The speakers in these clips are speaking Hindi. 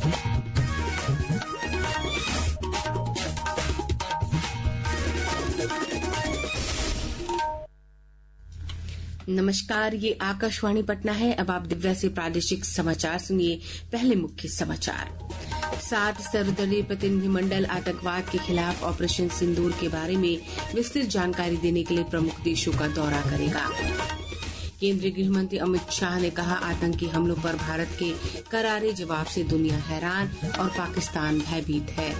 नमस्कार, ये आकाशवाणी पटना है। अब आप दिव्या से प्रादेशिक समाचार सुनिए। पहले मुख्य समाचार। 7 सर्वदलीय प्रतिनिधिमंडल आतंकवाद के खिलाफ ऑपरेशन सिंदूर के बारे में विस्तृत जानकारी देने के लिए प्रमुख देशों का दौरा करेगा। केंद्रीय गृह मंत्री अमित शाह ने कहा, आतंकी हमलों पर भारत के करारे जवाब से दुनिया हैरान और पाकिस्तान भयभीत है।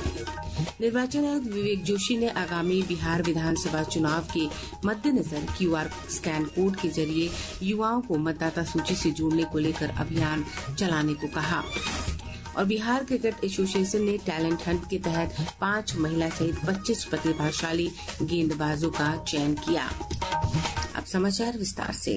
निर्वाचन आयुक्त विवेक जोशी ने आगामी बिहार विधानसभा चुनाव के मद्देनजर QR स्कैन कोड के जरिए युवाओं को मतदाता सूची से जोड़ने को लेकर अभियान चलाने को कहा। और बिहार क्रिकेट एसोसिएशन ने टैलेंट हंट के तहत 5 महिला सहित 25 प्रतिभाशाली गेंदबाजों का चयन किया। अब समाचार विस्तार से।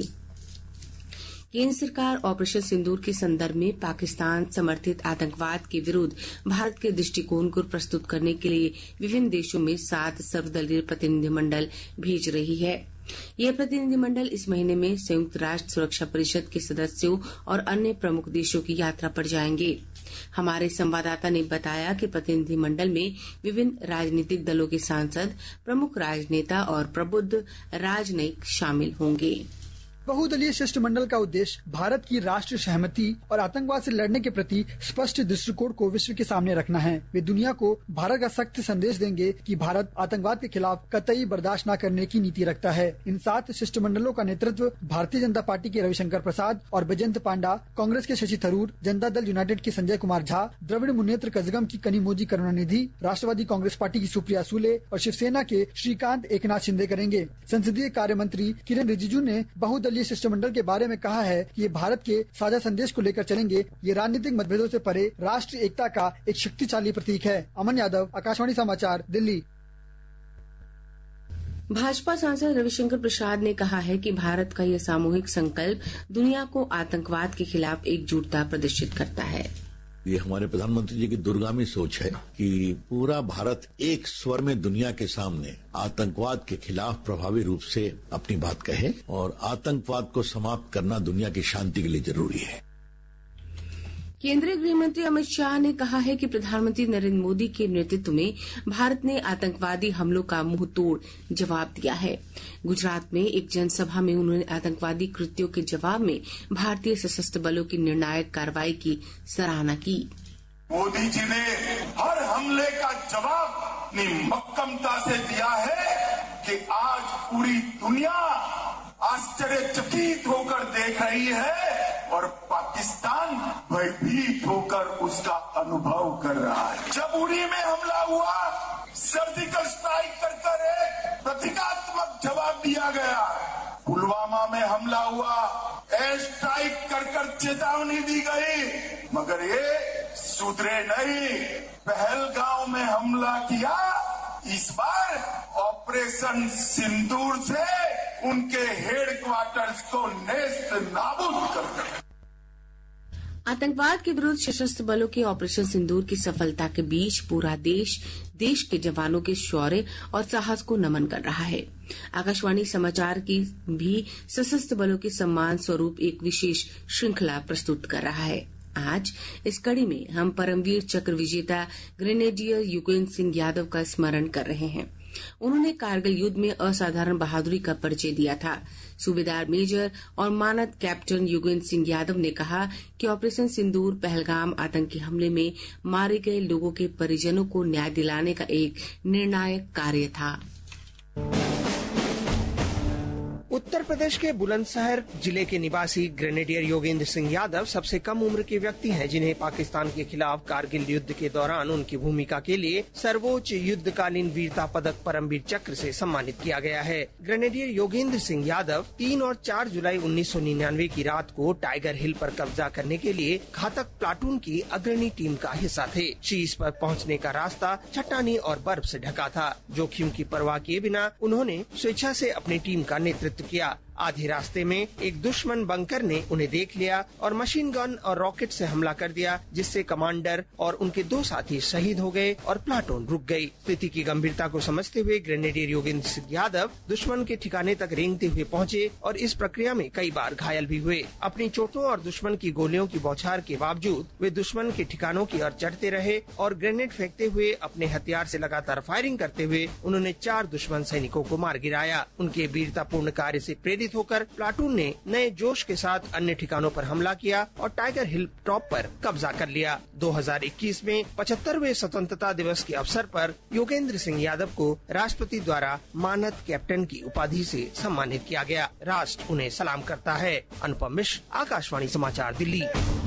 केंद्र सरकार ऑपरेशन सिंदूर के संदर्भ में पाकिस्तान समर्थित आतंकवाद के विरुद्ध भारत के दृष्टिकोण को प्रस्तुत करने के लिए विभिन्न देशों में 7 सर्वदलीय प्रतिनिधिमंडल भेज रही है। ये प्रतिनिधिमंडल इस महीने में संयुक्त राष्ट्र सुरक्षा परिषद के सदस्यों और अन्य प्रमुख देशों की यात्रा पर जाएंगे। हमारे संवाददाता ने बताया कि प्रतिनिधिमंडल में विभिन्न राजनीतिक दलों के सांसद, प्रमुख राजनेता और प्रबुद्ध राजनयिक शामिल होंगे। बहुदलीय शिष्टमंडल का उद्देश्य भारत की राष्ट्रीय सहमति और आतंकवाद से लड़ने के प्रति स्पष्ट दृष्टिकोण को विश्व के सामने रखना है। वे दुनिया को भारत का सख्त संदेश देंगे कि भारत आतंकवाद के खिलाफ कतई बर्दाश्त न करने की नीति रखता है। इन 7 शिष्टमंडलों का नेतृत्व भारतीय जनता पार्टी के रविशंकर प्रसाद और बैजयंत पांडा, कांग्रेस के शशि थरूर, जनता दल यूनाइटेड के संजय कुमार झा, द्रविड़ मुन्नेत्र कजगम की कनिमोझी करुणानिधि, राष्ट्रवादी कांग्रेस पार्टी की सुप्रिया सुले और शिवसेना के श्रीकांत एकनाथ शिंदे करेंगे। संसदीय कार्य मंत्री किरेन रिजिजू ने बहुदलीय शिष्टमंडल के बारे में कहा है कि ये भारत के साझा संदेश को लेकर चलेंगे। ये राजनीतिक मतभेदों से परे राष्ट्रीय एकता का एक शक्तिशाली प्रतीक है। अमन यादव, आकाशवाणी समाचार, दिल्ली। भाजपा सांसद रविशंकर प्रसाद ने कहा है कि भारत का यह सामूहिक संकल्प दुनिया को आतंकवाद के खिलाफ एकजुटता प्रदर्शित करता है। ये हमारे प्रधानमंत्री जी की दूरगामी सोच है कि पूरा भारत एक स्वर में दुनिया के सामने आतंकवाद के खिलाफ प्रभावी रूप से अपनी बात कहे और आतंकवाद को समाप्त करना दुनिया की शांति के लिए जरूरी है। केंद्रीय गृह मंत्री अमित शाह ने कहा है कि प्रधानमंत्री नरेंद्र मोदी के नेतृत्व में भारत ने आतंकवादी हमलों का मुंहतोड़ जवाब दिया है। गुजरात में एक जनसभा में उन्होंने आतंकवादी कृत्यों के जवाब में भारतीय सशस्त्र बलों की निर्णायक कार्रवाई की सराहना की। मोदी जी ने हर हमले का जवाब इतनी मक्कमता से दिया है कि आज पूरी दुनिया आश्चर्यचकित होकर देख रही है और पाकिस्तान भयभीत होकर उसका अनुभव कर रहा है। जब उड़ी में हमला हुआ, सर्जिकल स्ट्राइक कर एक प्रतीकात्मक जवाब दिया गया। पुलवामा में हमला हुआ, एयर स्ट्राइक कर चेतावनी दी गई, मगर ये सुधरे नहीं। पहलगांव में हमला किया, इस बार ऑपरेशन सिंदूर से उनके हेडक्वार्टर्स को नेस्त नाबूद कर दिया। आतंकवाद के विरुद्ध सशस्त्र बलों के ऑपरेशन सिंदूर की सफलता के बीच पूरा देश के जवानों के शौर्य और साहस को नमन कर रहा है। आकाशवाणी समाचार की भी सशस्त्र बलों के सम्मान स्वरूप एक विशेष श्रृंखला प्रस्तुत कर रहा है। आज इस कड़ी में हम परमवीर चक्र विजेता ग्रेनेडियर युगेंद्र सिंह यादव का स्मरण कर रहे हैं। उन्होंने कारगिल युद्ध में असाधारण बहादुरी का परिचय दिया था। सूबेदार मेजर और मानद कैप्टन युगेंद्र सिंह यादव ने कहा कि ऑपरेशन सिंदूर पहलगाम आतंकी हमले में मारे गए लोगों के परिजनों को न्याय दिलाने का एक निर्णायक कार्य था। उत्तर प्रदेश के बुलंदशहर जिले के निवासी ग्रेनेडियर योगेंद्र सिंह यादव सबसे कम उम्र के व्यक्ति हैं जिन्हें पाकिस्तान के खिलाफ कारगिल युद्ध के दौरान उनकी भूमिका के लिए सर्वोच्च युद्धकालीन वीरता पदक परमवीर चक्र से सम्मानित किया गया है। ग्रेनेडियर योगेंद्र सिंह यादव 3 और 4 जुलाई 1999 की रात को टाइगर हिल पर कब्जा करने के लिए घातक प्लाटून की अग्रणी टीम का हिस्सा थे। शीर्ष पर पहुंचने का रास्ता चट्टानी और बर्फ से ढका था। जोखिम की परवाह किए बिना उन्होंने स्वेच्छा से अपनी टीम का नेतृत्व किया। आधे रास्ते में एक दुश्मन बंकर ने उन्हें देख लिया और मशीन गन और रॉकेट से हमला कर दिया, जिससे कमांडर और उनके 2 साथी शहीद हो गए और प्लाटून रुक गई। स्थिति की गंभीरता को समझते हुए ग्रेनेडियर योगेंद्र सिंह यादव दुश्मन के ठिकाने तक रेंगते हुए पहुंचे और इस प्रक्रिया में कई बार घायल भी हुए। अपनी चोटों और दुश्मन की गोलियों की बौछार के बावजूद वे दुश्मन के ठिकानों की ओर चढ़ते रहे और ग्रेनेड फेंकते हुए अपने हथियार से लगातार फायरिंग करते हुए उन्होंने 4 दुश्मन सैनिकों को मार गिराया। उनके वीरतापूर्ण कार्य से प्रेरित होकर प्लाटून ने नए जोश के साथ अन्य ठिकानों पर हमला किया और टाइगर हिल टॉप पर कब्जा कर लिया। 2021 में 75वें स्वतंत्रता दिवस के अवसर पर योगेंद्र सिंह यादव को राष्ट्रपति द्वारा मानद कैप्टन की उपाधि से सम्मानित किया गया। राष्ट्र उन्हें सलाम करता है। अनुपम मिश्र, आकाशवाणी समाचार, दिल्ली।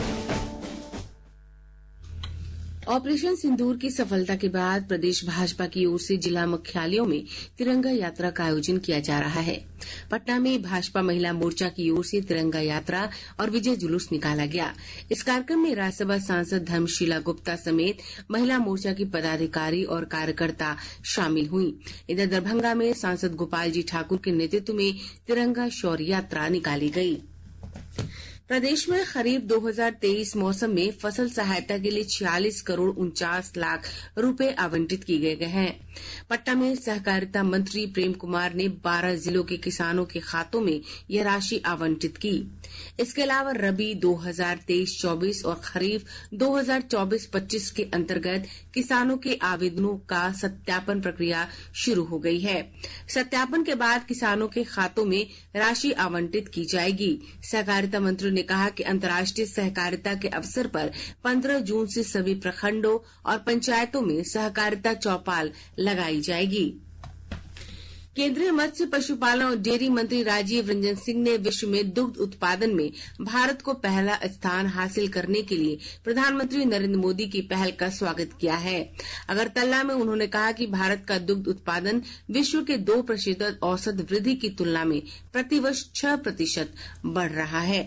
ऑपरेशन सिंदूर की सफलता के बाद प्रदेश भाजपा की ओर से जिला मुख्यालयों में तिरंगा यात्रा का आयोजन किया जा रहा है। पटना में भाजपा महिला मोर्चा की ओर से तिरंगा यात्रा और विजय जुलूस निकाला गया। इस कार्यक्रम में राज्यसभा सांसद धर्मशीला गुप्ता समेत महिला मोर्चा की पदाधिकारी और कार्यकर्ता शामिल हुई। इधर दरभंगा में सांसद गोपाल जी ठाकुर के नेतृत्व में तिरंगा शौर्य यात्रा निकाली गयी। प्रदेश में खरीफ 2023 मौसम में फसल सहायता के लिए 46 करोड़ 49 लाख रुपए आवंटित किए गए हैं। पटना में सहकारिता मंत्री प्रेम कुमार ने 12 जिलों के किसानों के खातों में यह राशि आवंटित की। इसके अलावा रबी 2023-24 और खरीफ 2024-25 के अंतर्गत किसानों के आवेदनों का सत्यापन प्रक्रिया शुरू हो गई है। सत्यापन के बाद किसानों के खातों में राशि आवंटित की जाएगी। सहकारिता मंत्री ने कहा कि अंतर्राष्ट्रीय सहकारिता के अवसर पर 15 जून से सभी प्रखंडों और पंचायतों में सहकारिता चौपाल लगाई जाएगी। केंद्रीय मत्स्य पशुपालन और डेयरी मंत्री राजीव रंजन सिंह ने विश्व में दुग्ध उत्पादन में भारत को पहला स्थान हासिल करने के लिए प्रधानमंत्री नरेंद्र मोदी की पहल का स्वागत किया है। अगरतला में उन्होंने कहा कि भारत का दुग्ध उत्पादन विश्व के 2% औसत वृद्धि की तुलना में प्रतिवर्ष 6% बढ़ रहा है।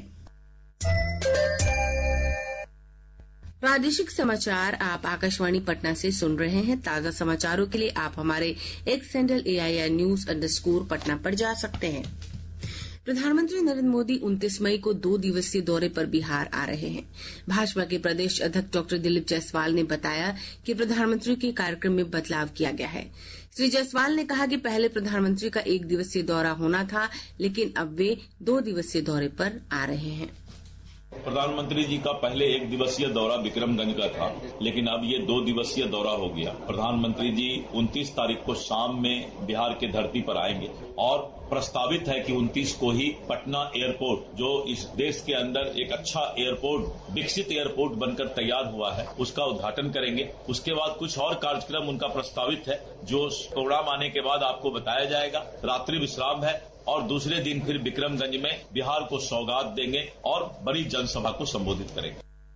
प्रादेशिक समाचार आप आकाशवाणी पटना से सुन रहे हैं। ताजा समाचारों के लिए आप हमारे एक्स हैंडल AIR_News_ पटना पर जा सकते हैं। प्रधानमंत्री नरेंद्र मोदी 29 मई को 2 दिवसीय दौरे पर बिहार आ रहे हैं। भाजपा के प्रदेश अध्यक्ष डॉक्टर दिलीप जायसवाल ने बताया कि प्रधानमंत्री के कार्यक्रम में बदलाव किया गया है। श्री जायसवाल ने कहा कि पहले प्रधानमंत्री का 1 दिवसीय दौरा होना था, लेकिन अब वे 2 दिवसीय दौरे पर आ रहे हैं। प्रधानमंत्री जी का पहले 1 दिवसीय दौरा विक्रमगंज का था, लेकिन अब ये 2 दिवसीय दौरा हो गया। प्रधानमंत्री जी 29 तारीख को शाम में बिहार के धरती पर आएंगे और प्रस्तावित है कि 29 को ही पटना एयरपोर्ट, जो इस देश के अंदर एक अच्छा एयरपोर्ट, विकसित एयरपोर्ट बनकर तैयार हुआ है, उसका उद्घाटन करेंगे। उसके बाद कुछ और कार्यक्रम उनका प्रस्तावित है, जो प्रोग्राम आने के बाद आपको बताया जाएगा। रात्रि विश्राम है और दूसरे दिन फिर विक्रमगंज में बिहार को सौगात देंगे और बड़ी जनसभा को संबोधित करेंगे।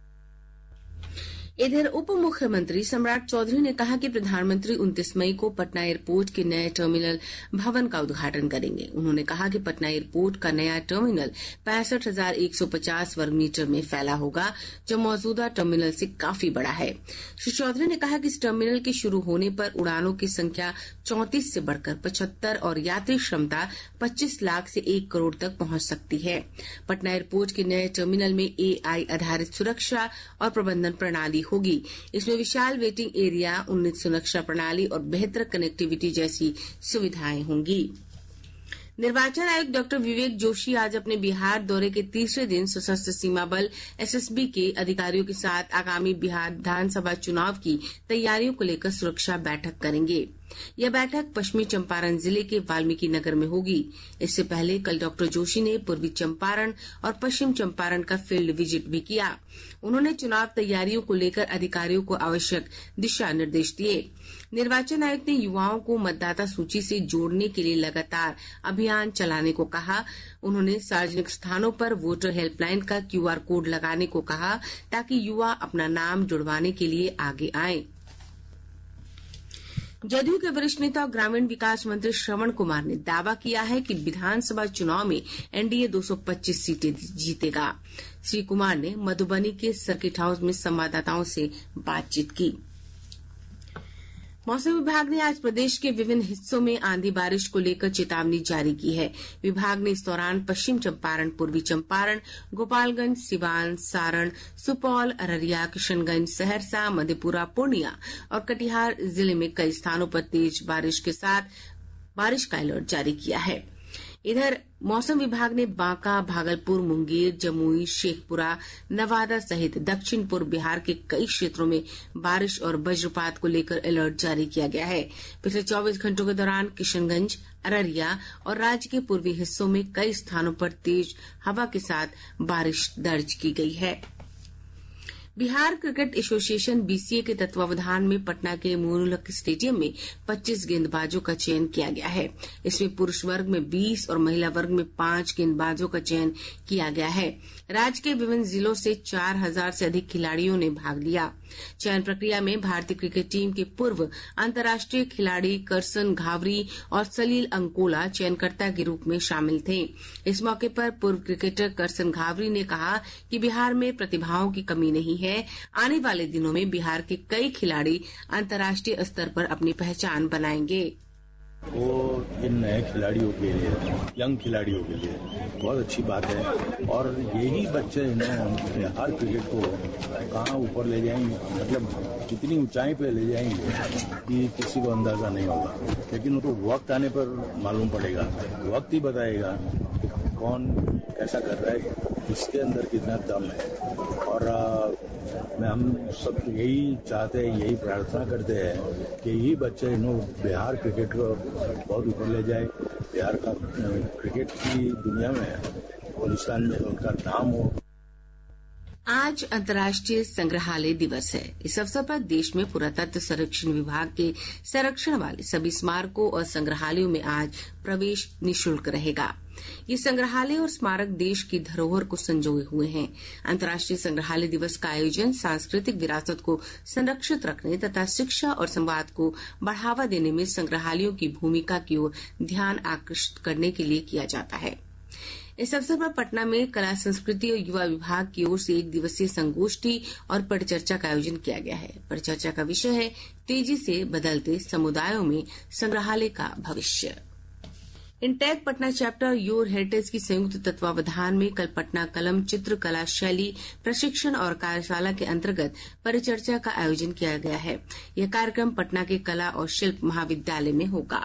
इधर उप मुख्यमंत्री सम्राट चौधरी ने कहा कि प्रधानमंत्री 29 मई को पटना एयरपोर्ट के नए टर्मिनल भवन का उद्घाटन करेंगे। उन्होंने कहा कि पटना एयरपोर्ट का नया टर्मिनल 65,150 वर्ग मीटर में फैला होगा, जो मौजूदा टर्मिनल से काफी बड़ा है। श्री चौधरी ने कहा कि इस टर्मिनल के शुरू होने पर उड़ानों की संख्या 34 से बढ़कर 75 और यात्री क्षमता 25 लाख से 1 करोड़ तक पहुंच सकती है। पटना एयरपोर्ट के नए टर्मिनल में AI आधारित सुरक्षा और प्रबंधन प्रणाली होगी। इसमें विशाल वेटिंग एरिया, उन्नत सुरक्षा प्रणाली और बेहतर कनेक्टिविटी जैसी सुविधाएं होंगी। निर्वाचन आयुक्त डॉक्टर विवेक जोशी आज अपने बिहार दौरे के तीसरे दिन सशस्त्र सीमा बल SSB के अधिकारियों के साथ आगामी बिहार विधानसभा चुनाव की तैयारियों को लेकर सुरक्षा बैठक करेंगे। यह बैठक पश्चिमी चंपारण जिले के वाल्मीकि नगर में होगी। इससे पहले कल डॉक्टर जोशी ने पूर्वी चंपारण और पश्चिम चंपारण का फील्ड विजिट भी किया। उन्होंने चुनाव तैयारियों को लेकर अधिकारियों को आवश्यक दिशा निर्देश दिए। निर्वाचन आयुक्त ने युवाओं को मतदाता सूची से जोड़ने के लिए लगातार अभियान चलाने को कहा। उन्होंने सार्वजनिक स्थानों पर वोटर हेल्पलाइन का QR कोड लगाने को कहा, ताकि युवा अपना नाम जुड़वाने के लिए आगे आएं। जदयू के वरिष्ठ नेता और ग्रामीण विकास मंत्री श्रवण कुमार ने दावा किया है कि विधानसभा चुनाव में NDA 225 सीटें जीतेगा। श्री कुमार ने मधुबनी के सर्किट हाउस में संवाददाताओं से बातचीत की। मौसम विभाग ने आज प्रदेश के विभिन्न हिस्सों में आंधी बारिश को लेकर चेतावनी जारी की है। विभाग ने इस दौरान पश्चिम चंपारण, पूर्वी चंपारण, गोपालगंज, सिवान, सारण, सुपौल, अररिया, किशनगंज, सहरसा, मधेपुरा, पूर्णिया और कटिहार जिले में कई स्थानों पर तेज बारिश के साथ बारिश का अलर्ट जारी किया है। इधर मौसम विभाग ने बांका, भागलपुर, मुंगेर, जमुई, शेखपुरा, नवादा सहित दक्षिण पूर्व बिहार के कई क्षेत्रों में बारिश और वज्रपात को लेकर अलर्ट जारी किया गया है। पिछले 24 घंटों के दौरान किशनगंज, अररिया और राज्य के पूर्वी हिस्सों में कई स्थानों पर तेज हवा के साथ बारिश दर्ज की गई है। बिहार क्रिकेट एसोसिएशन बीसीए के तत्वावधान में पटना के मोइनुलहक स्टेडियम में 25 गेंदबाजों का चयन किया गया है। इसमें पुरुष वर्ग में 20 और महिला वर्ग में 5 गेंदबाजों का चयन किया गया है। राज्य के विभिन्न जिलों से 4000 से अधिक खिलाड़ियों ने भाग लिया। चयन प्रक्रिया में भारतीय क्रिकेट टीम के पूर्व अंतर्राष्ट्रीय खिलाड़ी करसन घावरी और सलील अंकोला चयनकर्ता के रूप में शामिल थे। इस मौके पर पूर्व क्रिकेटर करसन घावरी ने कहा कि बिहार में प्रतिभाओं की कमी नहीं है। आने वाले दिनों में बिहार के कई खिलाड़ी अंतर्राष्ट्रीय स्तर पर अपनी पहचान बनाएंगे। वो इन नए खिलाड़ियों के लिए, यंग खिलाड़ियों के लिए बहुत अच्छी बात है और यही बच्चे बिहार क्रिकेट को कहाँ ऊपर ले जाएंगे, मतलब कितनी ऊंचाई पे ले जाएंगे कि किसी को अंदाजा नहीं होगा। लेकिन उनको वक्त आने पर मालूम पड़ेगा, वक्त ही बताएगा कौन कैसा कर रहा है, किसके अंदर कितना दम है। और हम सब यही चाहते हैं, यही प्रार्थना करते हैं कि यही बच्चे बिहार क्रिकेट को बहुत ऊपर ले जाए, बिहार का क्रिकेट की दुनिया में, हिंदुस्तान में उनका नाम हो। आज अंतर्राष्ट्रीय संग्रहालय दिवस है। इस अवसर पर देश में पुरातत्व संरक्षण विभाग के संरक्षण वाले सभी स्मारकों और संग्रहालयों में आज प्रवेश निःशुल्क रहेगा। ये संग्रहालय और स्मारक देश की धरोहर को संजोए हुए हैं। अंतर्राष्ट्रीय संग्रहालय दिवस का आयोजन सांस्कृतिक विरासत को संरक्षित रखने तथा शिक्षा और संवाद को बढ़ावा देने में संग्रहालयों की भूमिका की ओर ध्यान आकर्षित करने के लिए किया जाता है। इस अवसर पर पटना में कला, संस्कृति और युवा विभाग की ओर से 1 दिवसीय संगोष्ठी और परिचर्चा का आयोजन किया गया है। परिचर्चा का विषय है तेजी से बदलते समुदायों में संग्रहालय का भविष्य। INTACH Patna chapter your heritage की संयुक्त तत्वावधान में कल पटना कलम चित्रकला शैली प्रशिक्षण और कार्यशाला के अंतर्गत परिचर्चा का आयोजन किया गया है। यह कार्यक्रम पटना के कला और शिल्प महाविद्यालय में होगा।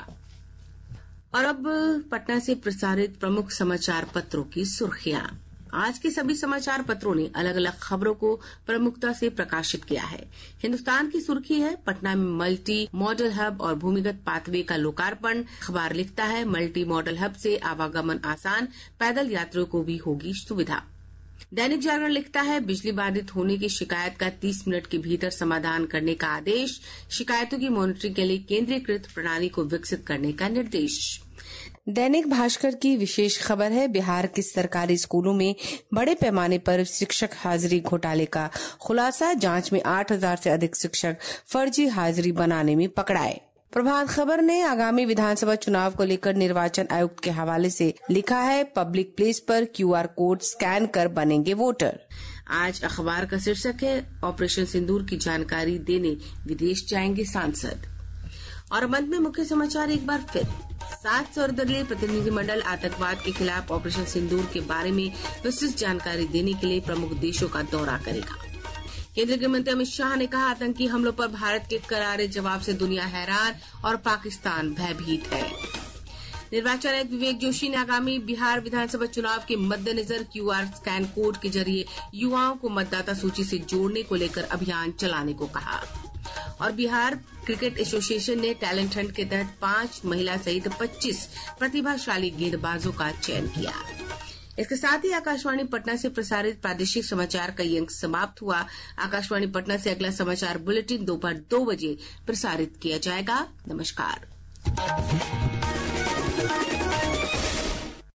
और अब पटना से प्रसारित प्रमुख समाचार पत्रों की सुर्खियां। आज के सभी समाचार पत्रों ने अलग अलग खबरों को प्रमुखता से प्रकाशित किया है। हिन्दुस्तान की सुर्खी है पटना में मल्टी मॉडल हब और भूमिगत पाथवे का लोकार्पण। अखबार लिखता है मल्टी मॉडल हब से आवागमन आसान, पैदल यात्रियों को भी होगी सुविधा। दैनिक जागरण लिखता है बिजली बाधित होने की शिकायत का 30 मिनट के भीतर समाधान करने का आदेश। शिकायतों की मॉनिटरिंग के लिए केंद्रीकृत प्रणाली को विकसित करने का निर्देश। दैनिक भास्कर की विशेष खबर है बिहार के सरकारी स्कूलों में बड़े पैमाने पर शिक्षक हाजिरी घोटाले का खुलासा। जांच में 8000 से अधिक शिक्षक फर्जी हाजिरी बनाने में पकड़ाए। प्रभात खबर ने आगामी विधानसभा चुनाव को लेकर निर्वाचन आयुक्त के हवाले से लिखा है पब्लिक प्लेस पर QR कोड स्कैन कर बनेंगे वोटर। आज अखबार का शीर्षक है ऑपरेशन सिंदूर की जानकारी देने विदेश जाएंगे सांसद। और अंत में मुख्य समाचार एक बार फिर। 7 सर्वदलीय प्रतिनिधिमंडल आतंकवाद के खिलाफ ऑपरेशन सिंदूर के बारे में विस्तृत जानकारी देने के लिए प्रमुख देशों का दौरा करेगा। केंद्रीय गृह मंत्री अमित शाह ने कहा आतंकी हमलों पर भारत के करारे जवाब से दुनिया हैरान और पाकिस्तान भयभीत है। निर्वाचन आयुक्त विवेक जोशी ने आगामी बिहार विधानसभा चुनाव के मद्देनजर QR स्कैन कोड के जरिए युवाओं को मतदाता सूची से जोड़ने को लेकर अभियान चलाने को कहा। और बिहार क्रिकेट एसोसिएशन ने टैलेंट हंट के तहत 5 महिला सहित 25 प्रतिभाशाली गेंदबाजों का चयन किया। इसके साथ ही आकाशवाणी पटना से प्रसारित प्रादेशिक समाचार का ये अंक समाप्त हुआ। आकाशवाणी पटना से अगला समाचार बुलेटिन दोपहर 2 बजे प्रसारित किया जाएगा। नमस्कार।